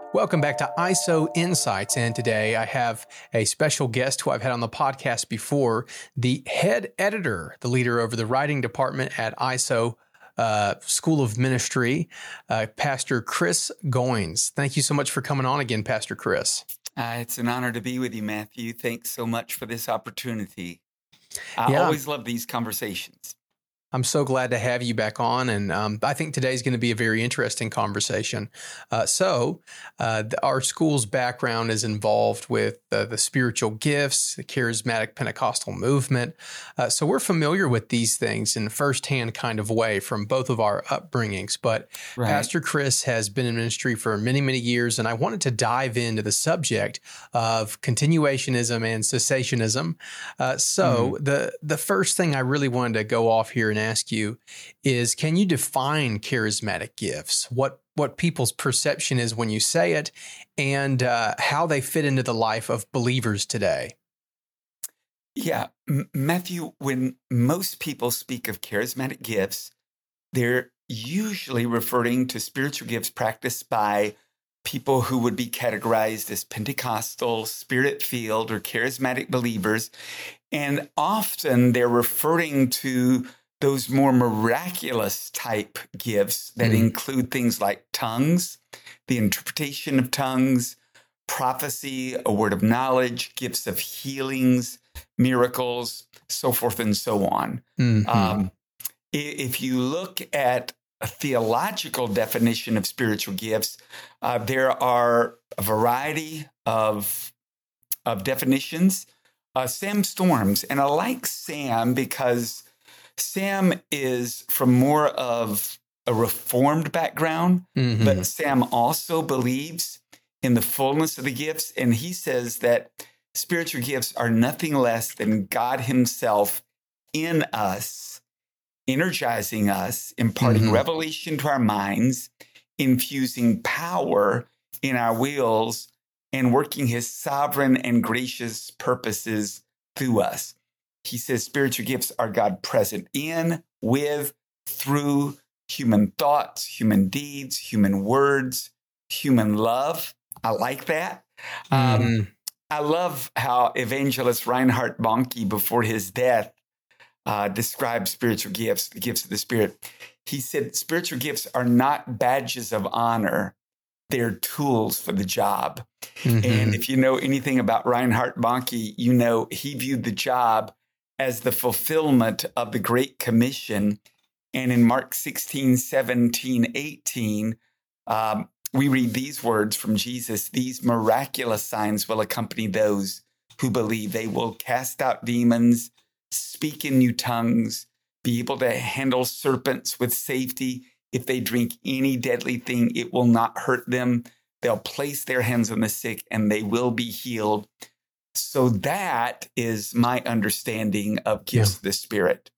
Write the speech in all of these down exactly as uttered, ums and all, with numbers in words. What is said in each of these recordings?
Welcome back to I S O Insights, and today I have a special guest who I've had on the podcast before, the head editor, the leader over the writing department at I S O uh, School of Ministry, uh, Pastor Chris Goins. Thank you so much for coming on again, Pastor Chris. Uh, it's an honor to be with you, Matthew. Thanks so much for this opportunity. I Yeah. always love these conversations. I'm so glad to have you back on, and um, I think today's going to be a very interesting conversation. Uh, so, uh, the, our school's background is involved with uh, the spiritual gifts, the charismatic Pentecostal movement. Uh, so we're familiar with these things in a firsthand kind of way from both of our upbringings. But Right. Pastor Chris has been in ministry for many, many years, and I wanted to dive into the subject of continuationism and cessationism. Uh, so Mhm. the the first thing I really wanted to go off here and ask you is, can you define charismatic gifts? What what people's perception is when you say it, and uh, how they fit into the life of believers today? Yeah, M- Matthew, when most people speak of charismatic gifts, they're usually referring to spiritual gifts practiced by people who would be categorized as Pentecostal, Spirit-filled, or charismatic believers. And often they're referring to those more miraculous type gifts that Mm. include things like tongues, the interpretation of tongues, prophecy, a word of knowledge, gifts of healings, miracles, so forth and so on. Mhm. Um, i- if you look at a theological definition of spiritual gifts, uh, there are a variety of, of definitions. Uh, Sam Storms, and I like Sam because Sam is from more of a reformed background, Mhm. but Sam also believes in the fullness of the gifts. And he says that spiritual gifts are nothing less than God Himself in us, energizing us, imparting Mhm. revelation to our minds, infusing power in our wills, and working His sovereign and gracious purposes through us. He says spiritual gifts are God present in, with, through human thoughts, human deeds, human words, human love. I like that. Um, Mhm. I love how evangelist Reinhard Bonnke, before his death, uh, described spiritual gifts, the gifts of the Spirit. He said spiritual gifts are not badges of honor. They're tools for the job. And Mhm. if you know anything about Reinhard Bonnke, you know he viewed the job as the fulfillment of the Great Commission. And in Mark sixteen, seventeen, eighteen, um, we read these words from Jesus: "These miraculous signs will accompany those who believe. They will cast out demons, speak in new tongues, be able to handle serpents with safety. If they drink any deadly thing, it will not hurt them. They'll place their hands on the sick and they will be healed." So that is my understanding of Yeah. gifts of the Spirit.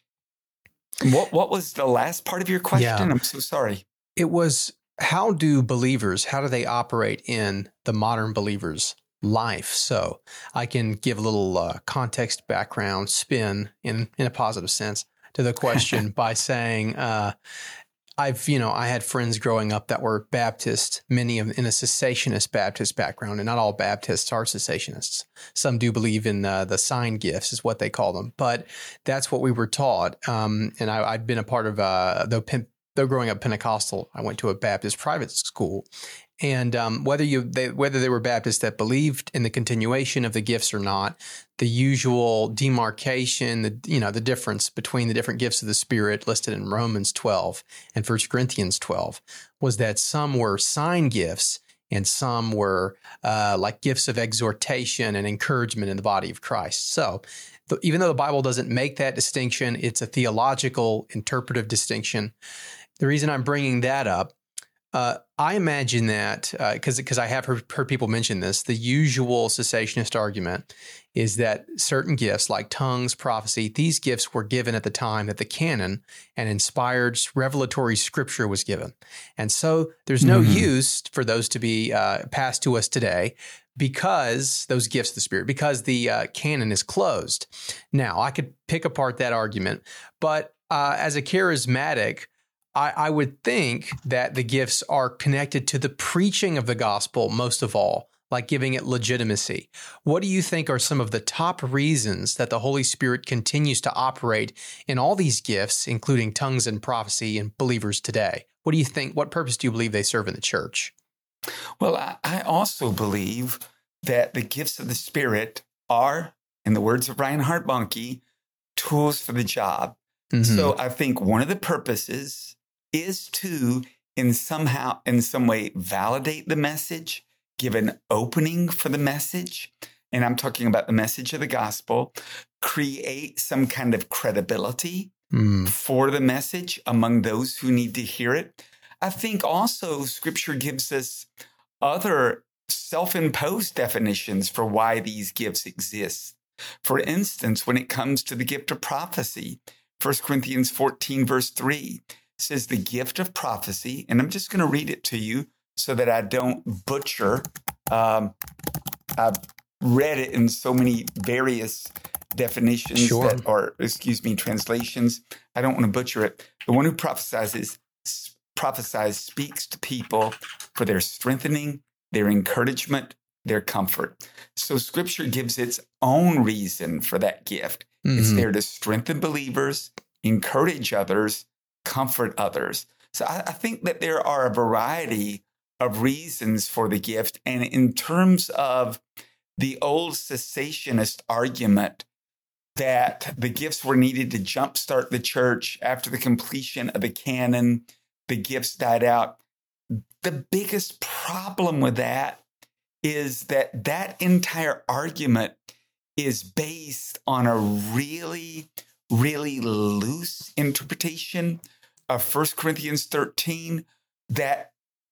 What what was the last part of your question? Yeah. I'm so sorry. It was, how do believers, how do they operate in the modern believer's life? So I can give a little uh, context, background, spin in, in a positive sense to the question by saying, uh, I've, you know, I had friends growing up that were Baptist, many of in a cessationist Baptist background, and not all Baptists are cessationists. Some do believe in uh, the sign gifts, is what they call them, but that's what we were taught. Um, and I, I'd been a part of, uh, though, Pen- though growing up Pentecostal, I went to a Baptist private school. And um, whether you they, whether they were Baptists that believed in the continuation of the gifts or not, the usual demarcation, the you know the difference between the different gifts of the Spirit listed in Romans twelve and First Corinthians twelve was that some were sign gifts and some were uh, like gifts of exhortation and encouragement in the body of Christ. So th- even though the Bible doesn't make that distinction, it's a theological, interpretive distinction. The reason I'm bringing that up, Uh, I imagine that because uh, because I have heard, heard people mention this, the usual cessationist argument is that certain gifts like tongues, prophecy, these gifts were given at the time that the canon and inspired revelatory scripture was given. And so there's no Mhm. use for those to be uh, passed to us today because those gifts of the Spirit, because the uh, canon is closed. Now, I could pick apart that argument, but uh, as a charismatic, I, I would think that the gifts are connected to the preaching of the gospel most of all, like giving it legitimacy. What do you think are some of the top reasons that the Holy Spirit continues to operate in all these gifts, including tongues and prophecy in believers today? What do you think? What purpose do you believe they serve in the church? Well, I, I also believe that the gifts of the Spirit are, in the words of Reinhard Bonnke, tools for the job. Mm-hmm. So I think one of the purposes is to, in somehow, in some way, validate the message, give an opening for the message. And I'm talking about the message of the gospel, create some kind of credibility mm. for the message among those who need to hear it. I think also Scripture gives us other self-imposed definitions for why these gifts exist. For instance, when it comes to the gift of prophecy, First Corinthians fourteen, verse three says the gift of prophecy, and I'm just going to read it to you so that I don't butcher. Um, I've read it in so many various definitions sure. that are, excuse me, translations. I don't want to butcher it. The one who prophesies is, prophesies speaks to people for their strengthening, their encouragement, their comfort. So Scripture gives its own reason for that gift. Mm-hmm. It's there to strengthen believers, encourage others, comfort others. So I, I think that there are a variety of reasons for the gift. And in terms of the old cessationist argument that the gifts were needed to jumpstart the church after the completion of the canon, the gifts died out. The biggest problem with that is that that entire argument is based on a really, really loose interpretation of First Corinthians thirteen that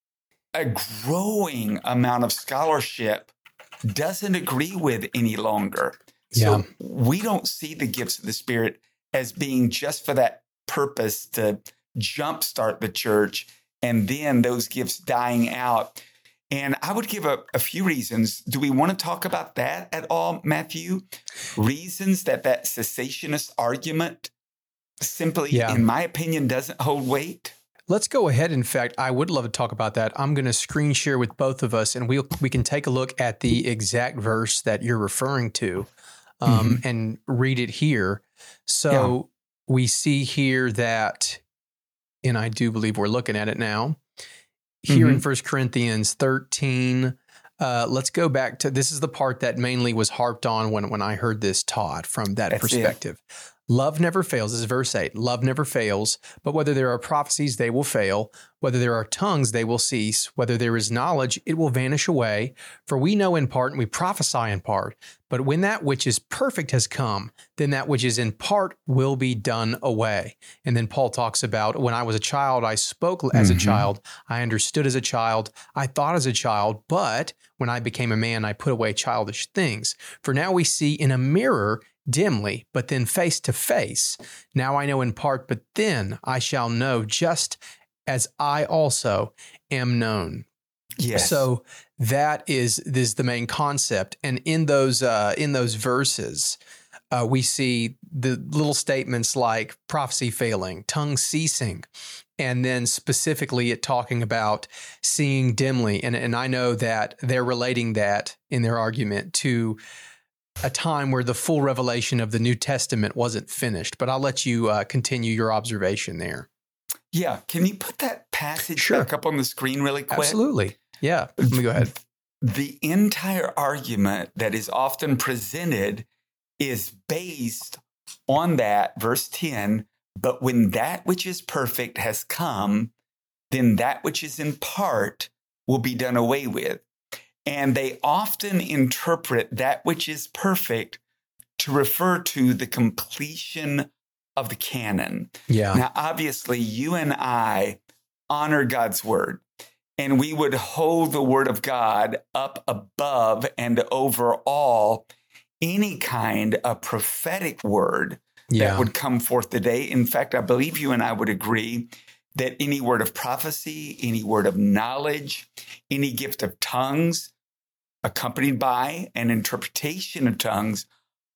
a growing amount of scholarship doesn't agree with any longer. Yeah. So we don't see the gifts of the Spirit as being just for that purpose to jumpstart the church and then those gifts dying out. And I would give a, a few reasons. Do we want to talk about that at all, Matthew? Reasons that that cessationist argument simply, yeah. in my opinion, doesn't hold weight? Let's go ahead. In fact, I would love to talk about that. I'm going to screen share with both of us, and we we'll, we can take a look at the exact verse that you're referring to um, mm-hmm. and read it here. So yeah. we see here that, and I do believe we're looking at it now, here mm-hmm. in First Corinthians thirteen, uh, let's go back to, this is the part that mainly was harped on when, when I heard this taught from that That's perspective. It. Love never fails. This is verse eight. Love never fails, but whether there are prophecies, they will fail. Whether there are tongues, they will cease. Whether there is knowledge, it will vanish away. For we know in part and we prophesy in part. But when that which is perfect has come, then that which is in part will be done away. And then Paul talks about, when I was a child, I spoke as mm-hmm. a child. I understood as a child. I thought as a child. But when I became a man, I put away childish things. For now we see in a mirror dimly, but then face to face. Now I know in part, but then I shall know just as I also am known. Yes. So that is, this is the main concept. And in those uh, in those verses, uh, we see the little statements like prophecy failing, tongue ceasing, and then specifically it talking about seeing dimly. And, and I know that they're relating that in their argument to a time where the full revelation of the New Testament wasn't finished. But I'll let you uh, continue your observation there. Yeah. Can you put that passage sure. back up on the screen really quick? Absolutely. Yeah. Let me go ahead. The entire argument that is often presented is based on that, verse ten, but when that which is perfect has come, then that which is in part will be done away with. And they often interpret that which is perfect to refer to the completion of the canon. Yeah. Now, obviously, you and I honor God's word, and we would hold the word of God up above and over all any kind of prophetic word yeah. that would come forth today. In fact, I believe you and I would agree that any word of prophecy, any word of knowledge, any gift of tongues, accompanied by an interpretation of tongues,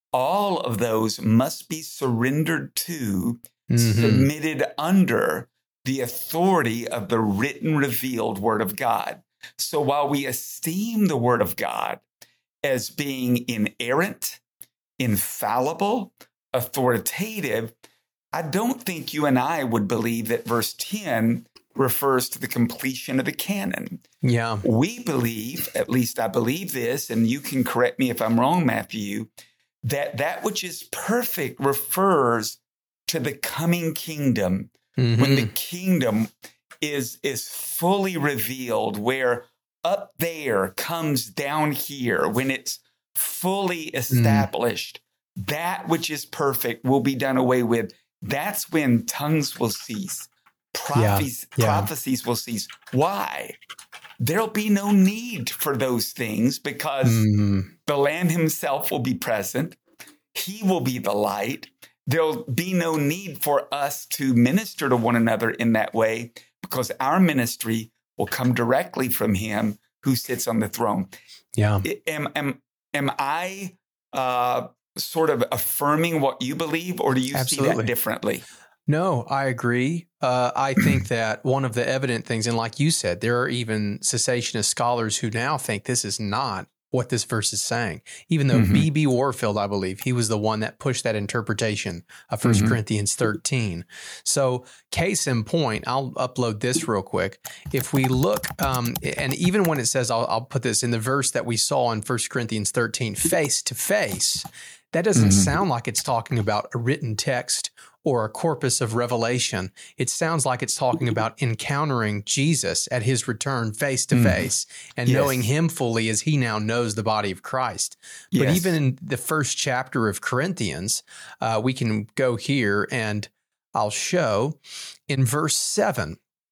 all of those must be surrendered to, mm-hmm. submitted under the authority of the written, revealed Word of God. So while we esteem the Word of God as being inerrant, infallible, authoritative, I don't think you and I would believe that verse ten refers to the completion of the canon. Yeah. We believe, at least I believe this, and you can correct me if I'm wrong, Matthew, that that which is perfect refers to the coming kingdom. Mm-hmm. When the kingdom is, is fully revealed, where up there comes down here, when it's fully established, mm. that which is perfect will be done away with. That's when tongues will cease. Prophecies, yeah, yeah. prophecies will cease. Why? There'll be no need for those things because mm. the Lamb himself will be present. He will be the light. There'll be no need for us to minister to one another in that way because our ministry will come directly from him who sits on the throne. Yeah. Am, am, am I uh, sort of affirming what you believe, or do you Absolutely. see that differently? No, I agree. Uh, I think that one of the evident things, and like you said, there are even cessationist scholars who now think this is not what this verse is saying. Even though mm-hmm. B B Warfield, I believe, he was the one that pushed that interpretation of First mm-hmm. Corinthians thirteen. So case in point, I'll upload this real quick. If we look, um, and even when it says, I'll, I'll put this in the verse that we saw in First Corinthians thirteen, face to face, that doesn't mm-hmm. sound like it's talking about a written text or a corpus of revelation. It sounds like it's talking about encountering Jesus at his return face to face and yes. knowing him fully as he now knows the body of Christ. But yes. even in the first chapter of Corinthians, uh, we can go here and I'll show in verse seven.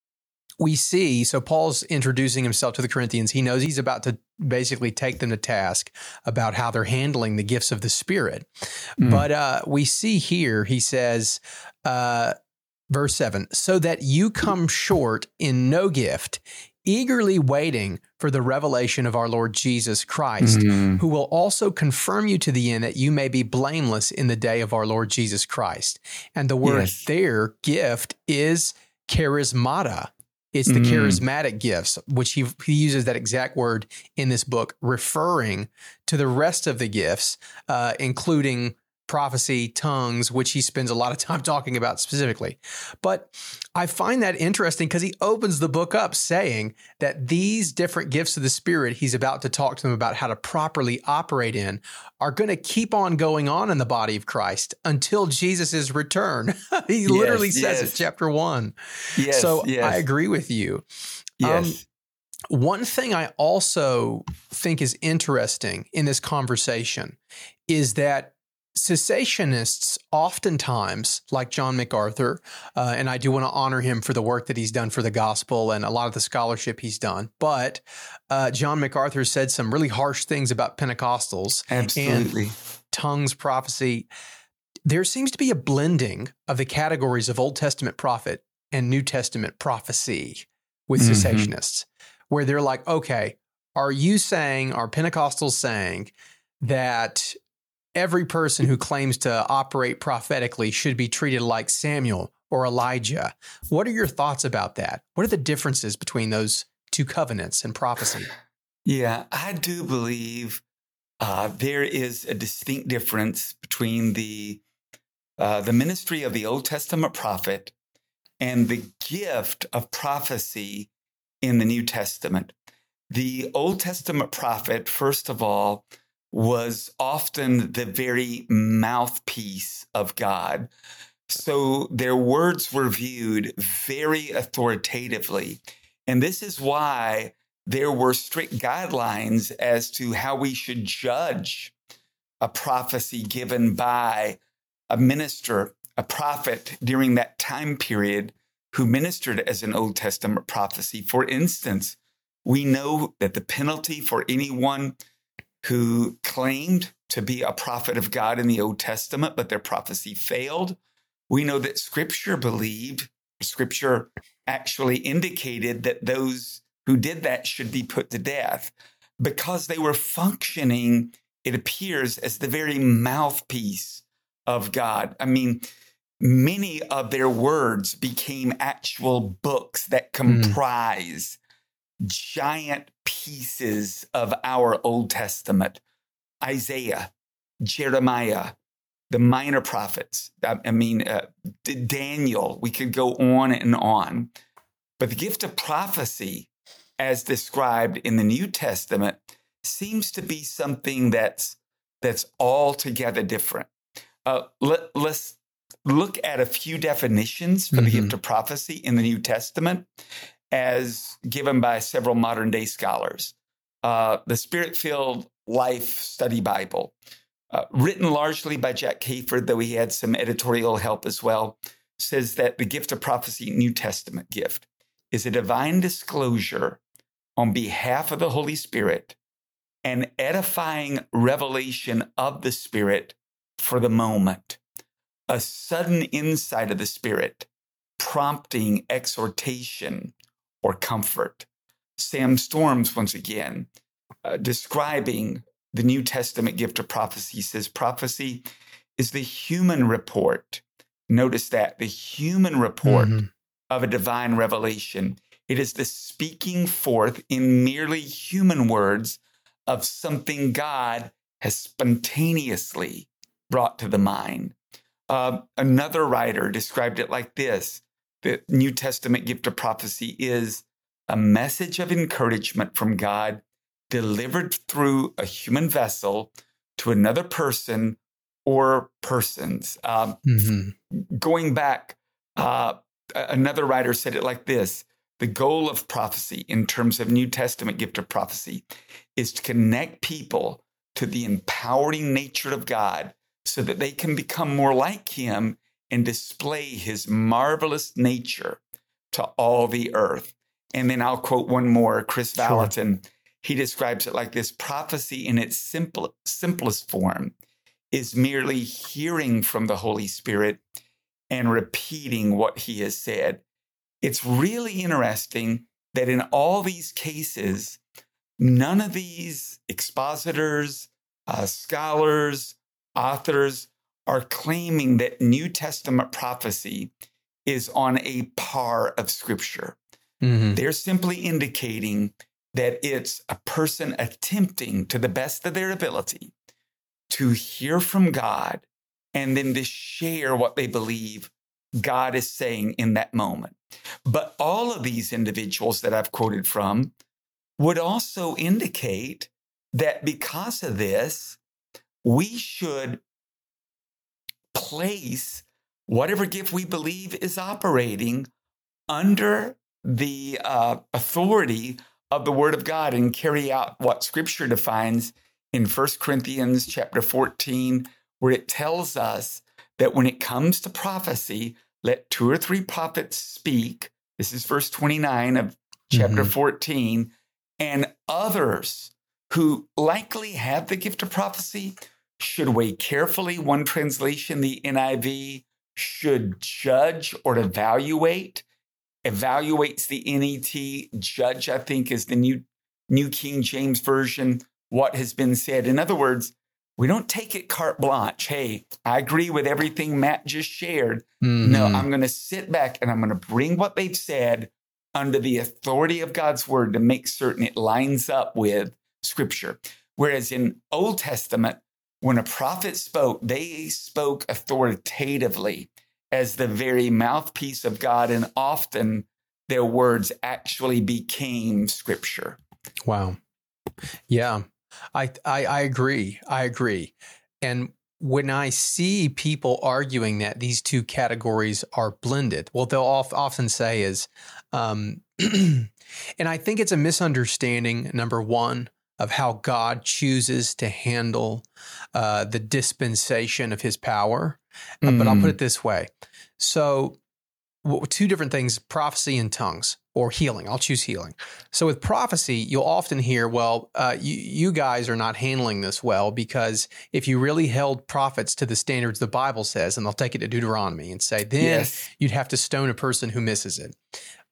We see, so Paul's introducing himself to the Corinthians. He knows he's about to basically take them to task about how they're handling the gifts of the Spirit. Mm. But uh, we see here, he says, uh, verse seven, so that you come short in no gift, eagerly waiting for the revelation of our Lord Jesus Christ, mm. who will also confirm you to the end that you may be blameless in the day of our Lord Jesus Christ. And the word yes. there, gift, is charismata. It's the mm. charismatic gifts, which he, he uses that exact word in this book, referring to the rest of the gifts, uh, including prophecy, tongues, which he spends a lot of time talking about specifically. But I find that interesting because he opens the book up saying that these different gifts of the Spirit he's about to talk to them about how to properly operate in are going to keep on going on in the body of Christ until Jesus' return. he yes, literally says yes. it, chapter one. Yes, so yes. I agree with you. Yes. Um, one thing I also think is interesting in this conversation is that cessationists oftentimes, like John MacArthur, uh, and I do want to honor him for the work that he's done for the gospel and a lot of the scholarship he's done, but uh, John MacArthur said some really harsh things about Pentecostals. Absolutely. And tongues, prophecy. There seems to be a blending of the categories of Old Testament prophet and New Testament prophecy with mm-hmm. cessationists, where they're like, okay, are you saying, are Pentecostals saying that every person who claims to operate prophetically should be treated like Samuel or Elijah? What are your thoughts about that? What are the differences between those two covenants and prophecy? Yeah, I do believe uh, there is a distinct difference between the uh, the ministry of the Old Testament prophet and the gift of prophecy in the New Testament. The Old Testament prophet, first of all, was often the very mouthpiece of God. So their words were viewed very authoritatively. And this is why there were strict guidelines as to how we should judge a prophecy given by a minister, a prophet during that time period who ministered as an Old Testament prophecy. For instance, we know that the penalty for anyone who claimed to be a prophet of God in the Old Testament, but their prophecy failed. We know that Scripture believed, Scripture actually indicated that those who did that should be put to death because they were functioning, it appears, as the very mouthpiece of God. I mean, many of their words became actual books that comprise mm. giant pieces of our Old Testament. Isaiah, Jeremiah, the minor prophets, I mean, uh, Daniel, we could go on and on. But the gift of prophecy, as described in the New Testament, seems to be something that's that's altogether different. Uh, let, let's look at a few definitions for mm-hmm. the gift of prophecy in the New Testament as given by several modern day scholars. Uh, the Spirit-Filled Life Study Bible, uh, written largely by Jack Hayford, though he had some editorial help as well, says that the gift of prophecy, New Testament gift, is a divine disclosure on behalf of the Holy Spirit, an edifying revelation of the Spirit for the moment, a sudden insight of the Spirit, prompting exhortation or comfort. Sam Storms, once again, uh, describing the New Testament gift of prophecy, says prophecy is the human report. Notice that, the human report mm-hmm. of a divine revelation. It is the speaking forth in merely human words of something God has spontaneously brought to the mind. Uh, another writer described it like this: the New Testament gift of prophecy is a message of encouragement from God delivered through a human vessel to another person or persons. Um, mm-hmm. Going back, uh, another writer said it like this: the goal of prophecy in terms of New Testament gift of prophecy is to connect people to the empowering nature of God so that they can become more like him and display his marvelous nature to all the earth. And then I'll quote one more, Chris sure. Valentin. He describes it like this: prophecy in its simple, simplest form is merely hearing from the Holy Spirit and repeating what he has said. It's really interesting that in all these cases, none of these expositors, uh, scholars, authors are claiming that New Testament prophecy is on a par of Scripture. Mm-hmm. They're simply indicating that it's a person attempting to the best of their ability to hear from God and then to share what they believe God is saying in that moment. But all of these individuals that I've quoted from would also indicate that because of this, we should place whatever gift we believe is operating under the uh, authority of the Word of God and carry out what Scripture defines in First Corinthians chapter fourteen, where it tells us that when it comes to prophecy, let two or three prophets speak. This is verse twenty-nine of chapter mm-hmm. fourteen. And others who likely have the gift of prophecy should weigh carefully. One translation, the N I V, should judge or evaluate. Evaluates the N E T. Judge, I think, is the New, New King James Version, what has been said. In other words, we don't take it carte blanche. Hey, I agree with everything Matt just shared. Mm-hmm. No, I'm going to sit back and I'm going to bring what they've said under the authority of God's word to make certain it lines up with Scripture. Whereas in Old Testament, when a prophet spoke, they spoke authoritatively as the very mouthpiece of God, and often their words actually became Scripture. Wow. Yeah, I, I, I agree. I agree. And when I see people arguing that these two categories are blended, what they'll often say is, um, and I think it's a misunderstanding, number one, of how God chooses to handle uh, the dispensation of his power. Mm. Uh, but I'll put it this way. So w- two different things, prophecy and tongues, or healing. I'll choose healing. So with prophecy, you'll often hear, well, uh, you, you guys are not handling this well, because if you really held prophets to the standards the Bible says, and they'll take it to Deuteronomy and say, then yes. you'd have to stone a person who misses it.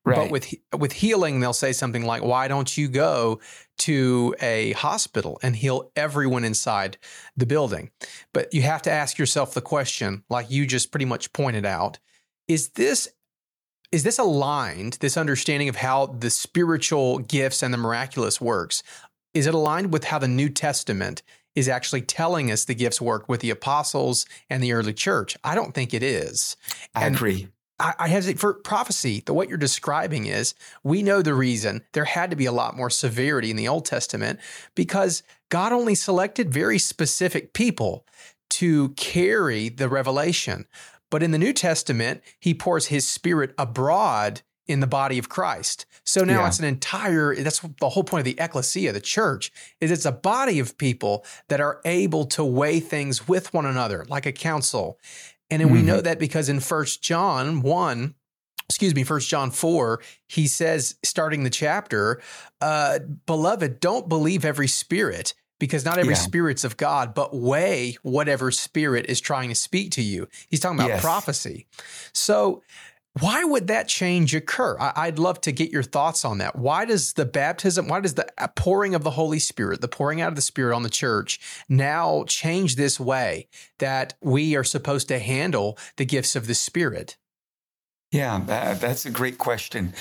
Right. But with with healing, they'll say something like, why don't you go to a hospital and heal everyone inside the building? But you have to ask yourself the question, like you just pretty much pointed out, is this is this aligned, this understanding of how the spiritual gifts and the miraculous works? Is it aligned with how the New Testament is actually telling us the gifts work with the apostles and the early church? I don't think it is. I And agree. I, I hesitate for prophecy. The what you're describing is we know the reason there had to be a lot more severity in the Old Testament because God only selected very specific people to carry the revelation. But in the New Testament, he pours his spirit abroad in the body of Christ. So now Yeah. it's an entire, that's the whole point of the ecclesia, the church, is it's a body of people that are able to weigh things with one another, like a council. And then we Mhm. know that because in First John one, excuse me, First John four, he says, starting the chapter, uh, beloved, don't believe every spirit, because not every Yeah. spirit's of God, but weigh whatever spirit is trying to speak to you. He's talking about Yes. prophecy. So why would that change occur? I, I'd love to get your thoughts on that. Why does the baptism, why does the pouring of the Holy Spirit, the pouring out of the Spirit on the church now change this way that we are supposed to handle the gifts of the Spirit? Yeah, that, that's a great question.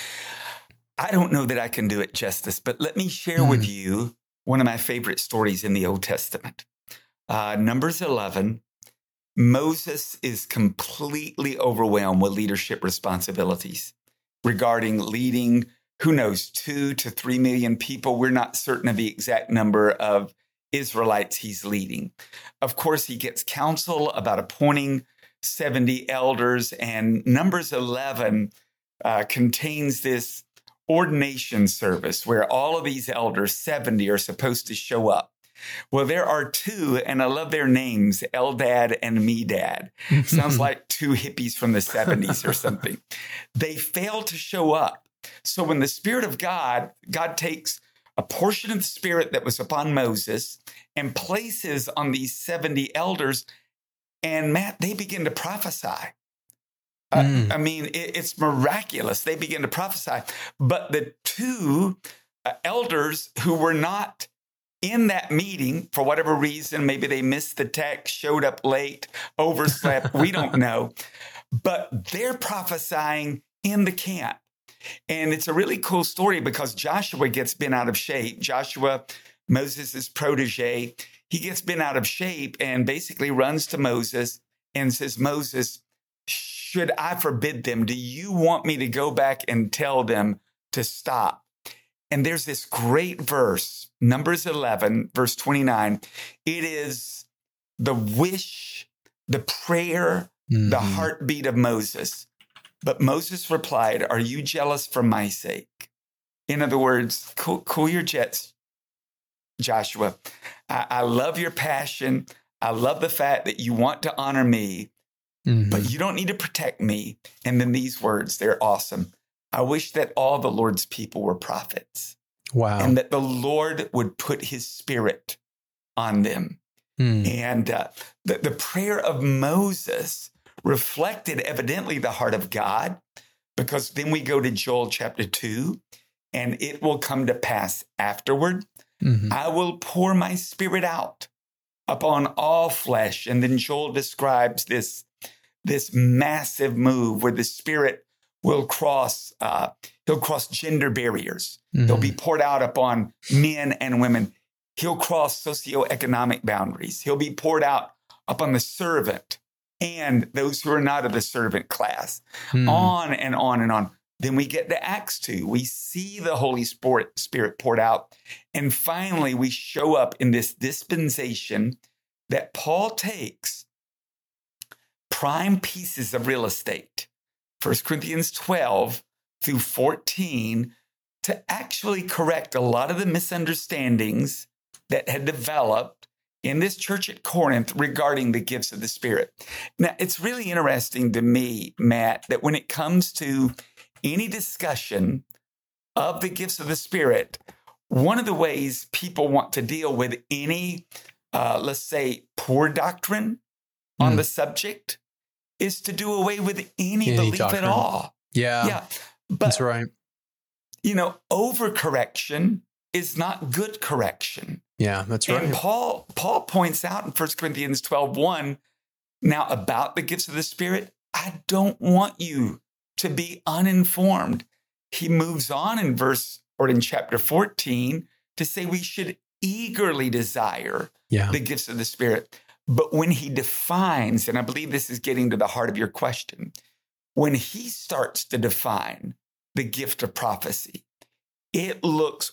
I don't know that I can do it justice, but let me share with you one of my favorite stories in the Old Testament. Uh, Numbers eleven, Moses is completely overwhelmed with leadership responsibilities regarding leading, who knows, two to three million people. We're not certain of the exact number of Israelites he's leading. Of course, he gets counsel about appointing seventy elders, and Numbers eleven uh, contains this ordination service where all of these elders, seventy, are supposed to show up. Well, there are two, and I love their names, Eldad and Medad. Sounds like two hippies from the seventies or something. They fail to show up. So when the Spirit of God, God takes a portion of the Spirit that was upon Moses and places on these seventy elders, and Matt, they begin to prophesy. Uh, Mm. I mean, it, it's miraculous. They begin to prophesy. But the two uh, elders who were not in that meeting, for whatever reason, maybe they missed the text, showed up late, overslept, we don't know. But they're prophesying in the camp. And it's a really cool story because Joshua gets bent out of shape. Joshua, Moses' protege, he gets bent out of shape and basically runs to Moses and says, Moses, should I forbid them? Do you want me to go back and tell them to stop? And there's this great verse, Numbers eleven, verse twenty-nine. It is the wish, the prayer, Mm-hmm. the heartbeat of Moses. But Moses replied, are you jealous for my sake? In other words, cool, cool your jets, Joshua. I, I love your passion. I love the fact that you want to honor me, Mm-hmm. but you don't need to protect me. And then these words, they're awesome. I wish that all the Lord's people were prophets Wow. and that the Lord would put his spirit on them. Mm. And uh, the, the prayer of Moses reflected evidently the heart of God, because then we go to Joel chapter two, and it will come to pass afterward. Mm-hmm. I will pour my spirit out upon all flesh. And then Joel describes this, this massive move where the spirit will cross, uh, he'll cross gender barriers. Mm-hmm. He'll be poured out upon men and women. He'll cross socioeconomic boundaries. He'll be poured out upon the servant and those who are not of the servant class, Mm. on and on and on. Then we get to Acts two. We see the Holy Spirit, Spirit poured out. And finally, we show up in this dispensation that Paul takes prime pieces of real estate, First Corinthians twelve through fourteen, to actually correct a lot of the misunderstandings that had developed in this church at Corinth regarding the gifts of the Spirit. Now, it's really interesting to me, Matt, that when it comes to any discussion of the gifts of the Spirit, one of the ways people want to deal with any, uh, let's say, poor doctrine on Mm. the subject is to do away with any, Any belief doctrine. at all. Yeah. Yeah. But, That's right. you know, overcorrection is not good correction. Yeah, that's right. And Paul, Paul points out in First Corinthians twelve one, now about the gifts of the Spirit, I don't want you to be uninformed. He moves on in verse or in chapter fourteen to say we should eagerly desire yeah. the gifts of the Spirit. But when he defines, and I believe this is getting to the heart of your question, when he starts to define the gift of prophecy, it looks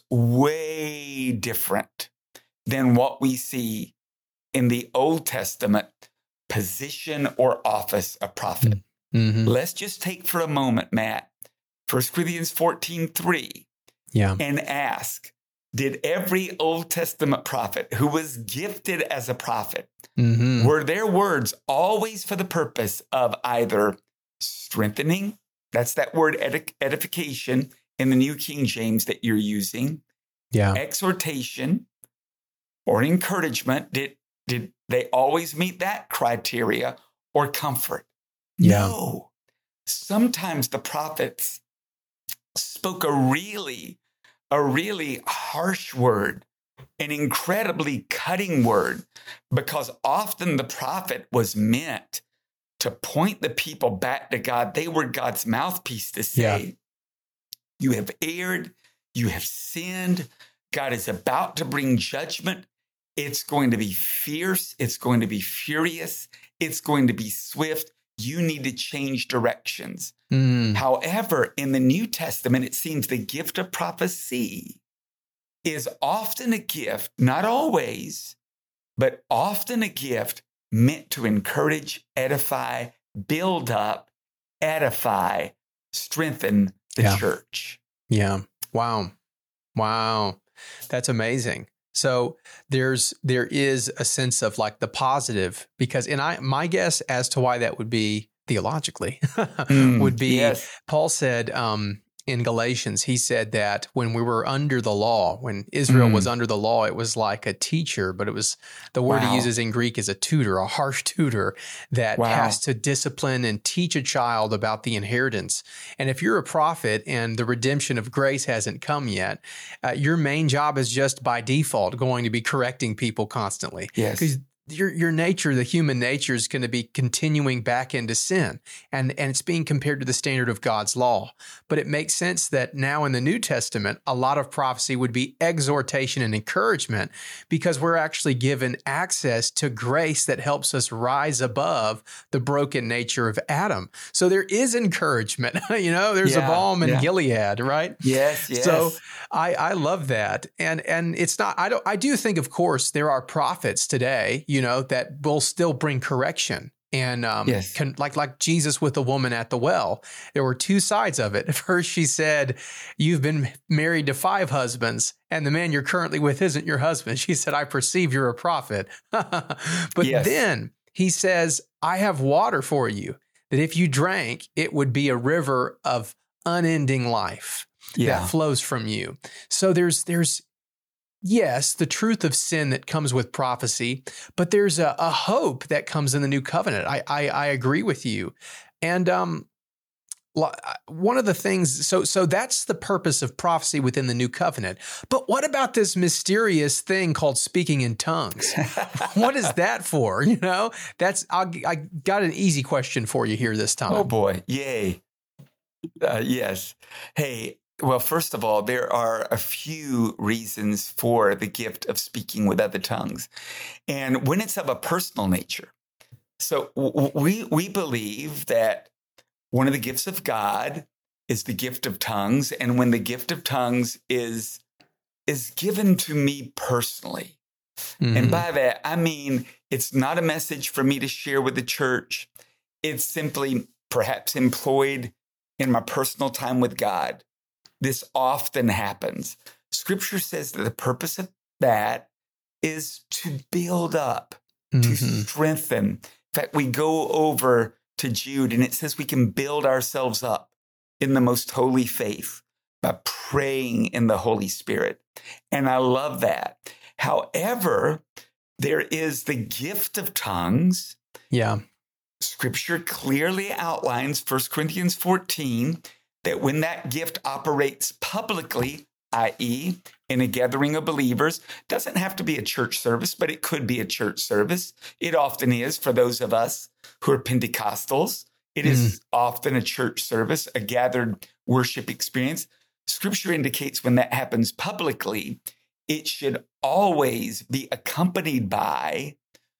way different than what we see in the Old Testament position or office of prophet. Mm-hmm. Let's just take for a moment, Matt, First Corinthians fourteen three, yeah. and ask, did every Old Testament prophet who was gifted as a prophet, mm-hmm. were their words always for the purpose of either strengthening, that's that word edif- edification in the New King James that you're using, yeah. exhortation, or encouragement? Did, did they always meet that criteria, or comfort? Yeah. No. Sometimes the prophets spoke a really, a really harsh word, an incredibly cutting word, because often the prophet was meant to point the people back to God. They were God's mouthpiece to say, yeah. You have erred, you have sinned, God is about to bring judgment. It's going to be fierce, it's going to be furious, it's going to be swift. You need to change directions. Mm. However, in the New Testament, it seems the gift of prophecy is often a gift, not always, but often a gift meant to encourage, edify, build up, edify, strengthen the yeah. church. Yeah. Wow. Wow. That's amazing. So there's there is a sense of like the positive, because and I my guess as to why that would be theologically mm, would be yes. Paul said um, in Galatians, he said that when we were under the law, when Israel mm. was under the law, it was like a teacher, but it was the word wow. he uses in Greek is a tutor, a harsh tutor that wow. has to discipline and teach a child about the inheritance. And if you're a prophet and the redemption of grace hasn't come yet, uh, your main job is just by default going to be correcting people constantly. Yes. Because Your your nature, the human nature, is going to be continuing back into sin, and, and it's being compared to the standard of God's law. But it makes sense that now in the New Testament, a lot of prophecy would be exhortation and encouragement, because we're actually given access to grace that helps us rise above the broken nature of Adam. So there is encouragement. you know, there's yeah, a balm in yeah. Gilead, right? Yes, yes. So I, I love that, and and it's not. I don't. I do think, of course, there are prophets today. You know, that will still bring correction. And um, yes. can, like like Jesus with the woman at the well, there were two sides of it. First, she said, you've been married to five husbands, and the man you're currently with isn't your husband. She said, I perceive you're a prophet. But yes. then he says, I have water for you, that if you drank, it would be a river of unending life yeah. that flows from you. So there's there's Yes, the truth of sin that comes with prophecy, but there's a, a hope that comes in the new covenant. I, I, I agree with you. And um, one of the things, so so that's the purpose of prophecy within the new covenant. But what about this mysterious thing called speaking in tongues? What is that for? You know, that's I'll, I got an easy question for you here this time. Oh boy, yay! Uh, yes. Hey. Well, first of all, there are a few reasons for the gift of speaking with other tongues. And when it's of a personal nature, so w- we we believe that one of the gifts of God is the gift of tongues. And when the gift of tongues is, is given to me personally, mm-hmm. and by that, I mean, it's not a message for me to share with the church. It's simply perhaps employed in my personal time with God. This often happens. Scripture says that the purpose of that is to build up, mm-hmm. to strengthen. In fact, we go over to Jude and it says we can build ourselves up in the most holy faith by praying in the Holy Spirit. And I love that. However, there is the gift of tongues. Yeah. Scripture clearly outlines First Corinthians fourteen that when that gift operates publicly, that is in a gathering of believers, doesn't have to be a church service, but it could be a church service. It often is for those of us who are Pentecostals. It is mm. often a church service, a gathered worship experience. Scripture indicates when that happens publicly, it should always be accompanied by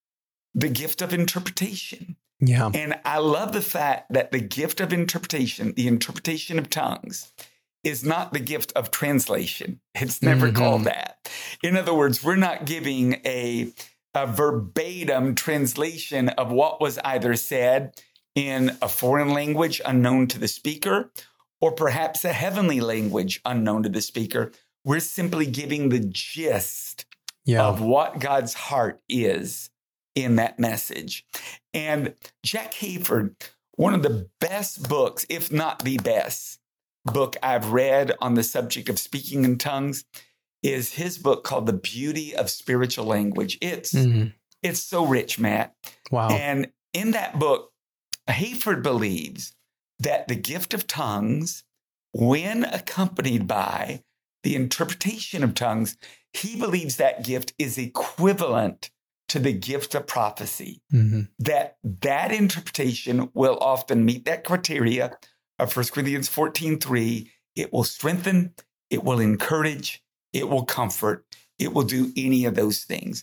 the gift of interpretation. Yeah. And I love the fact that the gift of interpretation, the interpretation of tongues, is not the gift of translation. It's never mm-hmm. called that. In other words, we're not giving a, a verbatim translation of what was either said in a foreign language unknown to the speaker, or perhaps a heavenly language unknown to the speaker. We're simply giving the gist yeah. of what God's heart is in that message. And Jack Hayford, one of the best books, if not the best book I've read on the subject of speaking in tongues, is his book called The Beauty of Spiritual Language. It's, mm-hmm. it's so rich, Matt. Wow. And in that book, Hayford believes that the gift of tongues, when accompanied by the interpretation of tongues, he believes that gift is equivalent to the gift of prophecy, mm-hmm. that that interpretation will often meet that criteria of First Corinthians fourteen three. It will strengthen, it will encourage, it will comfort, it will do any of those things.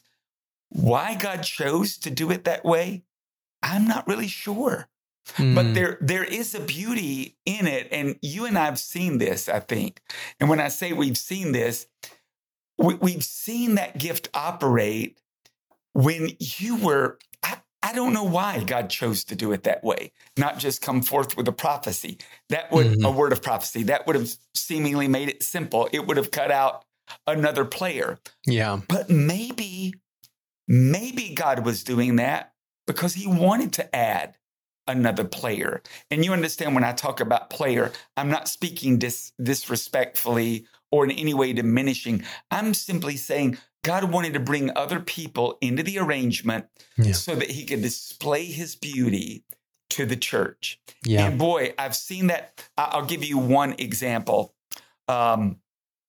Why God chose to do it that way, I'm not really sure. Mm. But there, there is a beauty in it. And you and I have seen this, I think. And when I say we've seen this, we, we've seen that gift operate when you were, I, I don't know why God chose to do it that way, not just come forth with a prophecy. That would, mm-hmm. a word of prophecy, that would have seemingly made it simple. It would have cut out another player. Yeah. But maybe, maybe God was doing that because he wanted to add another player. And you understand when I talk about player, I'm not speaking dis- disrespectfully or in any way diminishing. I'm simply saying God wanted to bring other people into the arrangement yeah. so that he could display his beauty to the church. Yeah. And boy, I've seen that. I'll give you one example. Um,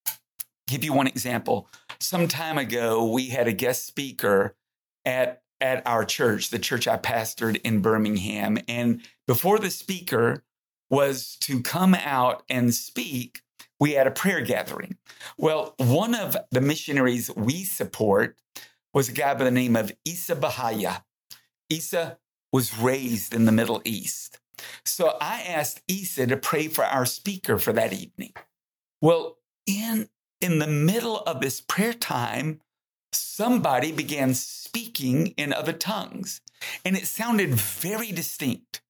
give you one example. Some time ago, we had a guest speaker at at our church, the church I pastored in Birmingham. And before the speaker was to come out and speak, we had a prayer gathering. Well, one of the missionaries we support was a guy by the name of Issa Bahaya. Issa was raised in the Middle East. So I asked Issa to pray for our speaker for that evening. Well, in, in the middle of this prayer time, somebody began speaking in other tongues, and it sounded very distinct,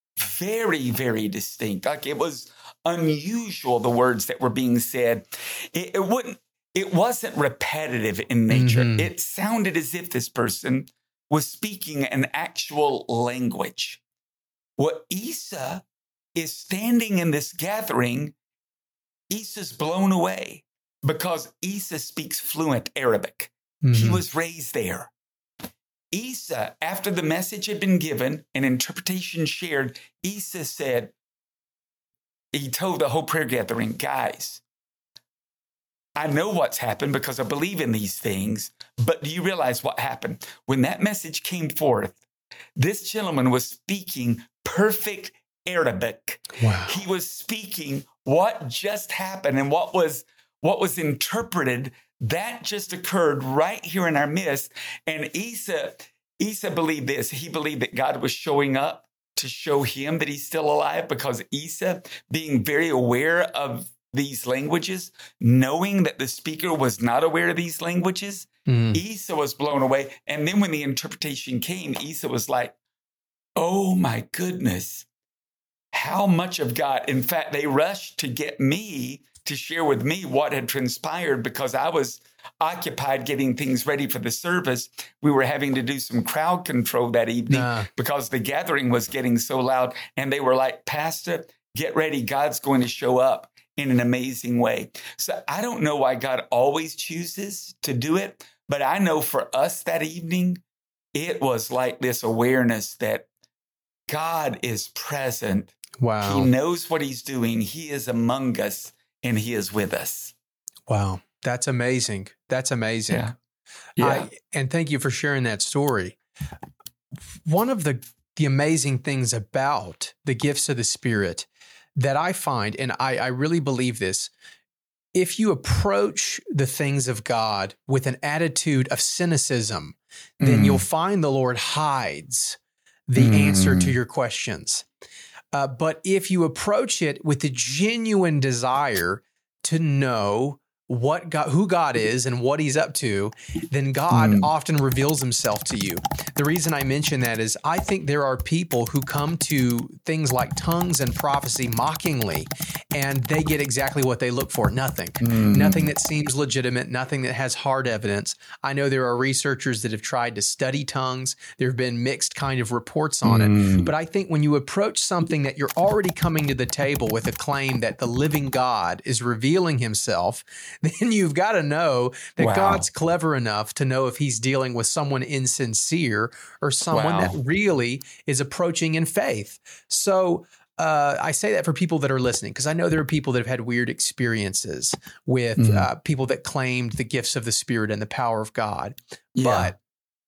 very, very distinct. Like it was unusual, the words that were being said. It, it wouldn't, it wasn't repetitive in nature. Mm-hmm. It sounded as if this person was speaking an actual language. Well, Issa is standing in this gathering. Issa's blown away because Issa speaks fluent Arabic. Mm-hmm. He was raised there. Issa, after the message had been given and interpretation shared, Issa said, he told the whole prayer gathering, guys, I know what's happened because I believe in these things, but do you realize what happened? When that message came forth, this gentleman was speaking perfect Arabic. Wow. He was speaking what just happened and what was what was interpreted. That just occurred right here in our midst. And Issa, Issa believed this. He believed that God was showing up to show him that he's still alive, because Issa, being very aware of these languages, knowing that the speaker was not aware of these languages, mm. Issa was blown away. And then when the interpretation came, Issa was like, oh my goodness, how much of God. In fact, they rushed to get me to share with me what had transpired because I was occupied getting things ready for the service. We were having to do some crowd control that evening nah. because the gathering was getting so loud. And they were like, Pastor, get ready. God's going to show up in an amazing way. So I don't know why God always chooses to do it, but I know for us that evening, it was like this awareness that God is present He Wow. knows what he's doing. He is among us and he is with us. Wow. That's amazing. That's amazing. Yeah. Yeah. I, and thank you for sharing that story. One of the, the amazing things about the gifts of the Spirit that I find, and I, I really believe this, if you approach the things of God with an attitude of cynicism, then Mm. you'll find the Lord hides the Mm. answer to your questions. Uh, but if you approach it with a genuine desire to know what God, who God is and what he's up to, then God Mm. often reveals himself to you. The reason I mention that is I think there are people who come to things like tongues and prophecy mockingly, and they get exactly what they look for. Nothing. Mm. Nothing that seems legitimate, nothing that has hard evidence. I know there are researchers that have tried to study tongues. There have been mixed kind of reports on Mm. it. But I think when you approach something that you're already coming to the table with a claim that the living God is revealing himself, then you've got to know that Wow. God's clever enough to know if he's dealing with someone insincere or someone Wow. that really is approaching in faith. So uh, I say that for people that are listening, because I know there are people that have had weird experiences with Mm. uh, people that claimed the gifts of the Spirit and the power of God. Yeah. But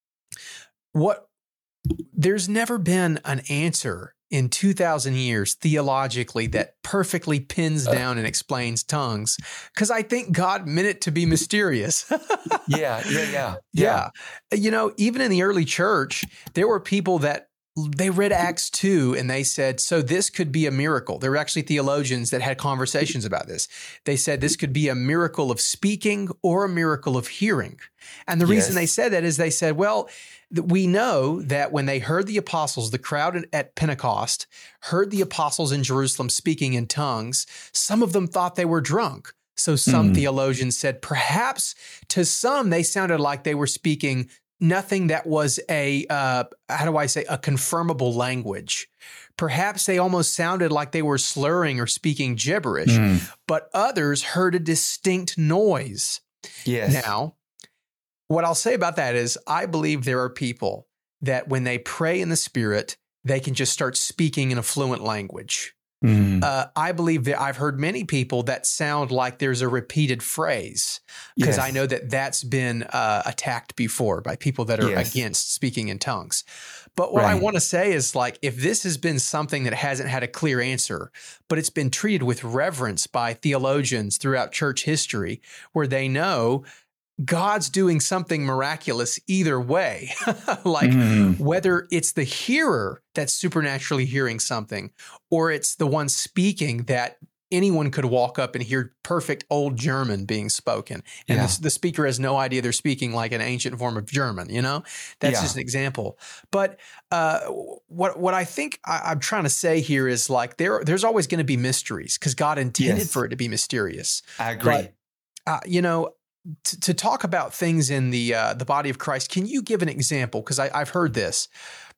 what there's never been an answer in two thousand years theologically that perfectly pins down and explains tongues, because I think God meant it to be mysterious. Yeah. Yeah. Yeah. Yeah. You know, even in the early church, there were people that they read Acts two and they said, so this could be a miracle. There were actually theologians that had conversations about this. They said this could be a miracle of speaking or a miracle of hearing. And the reason Yes. they said that is they said, well, th- we know that when they heard the apostles, the crowd at- at Pentecost heard the apostles in Jerusalem speaking in tongues, some of them thought they were drunk. So some Mm. theologians said perhaps to some they sounded like they were speaking nothing that was a, uh, how do I say, a confirmable language. Perhaps they almost sounded like they were slurring or speaking gibberish, Mm. but others heard a distinct noise. Yes. Now, what I'll say about that is I believe there are people that when they pray in the Spirit, they can just start speaking in a fluent language. Mm. Uh, I believe that I've heard many people that sound like there's a repeated phrase, because Yes. I know that that's been uh, attacked before by people that are Yes. against speaking in tongues. But what I Right. want to say is, like, if this has been something that hasn't had a clear answer, but it's been treated with reverence by theologians throughout church history, where they know God's doing something miraculous either way, like Mm. whether it's the hearer that's supernaturally hearing something, or it's the one speaking that anyone could walk up and hear perfect old German being spoken. And Yeah. the, the speaker has no idea they're speaking like an ancient form of German, you know, that's Yeah. just an example. But uh, what, what I think I, I'm trying to say here is, like, there, there's always going to be mysteries because God intended Yes. for it to be mysterious. I agree. But, uh, you know, to, to talk about things in the uh, the body of Christ, can you give an example? Because I've heard this.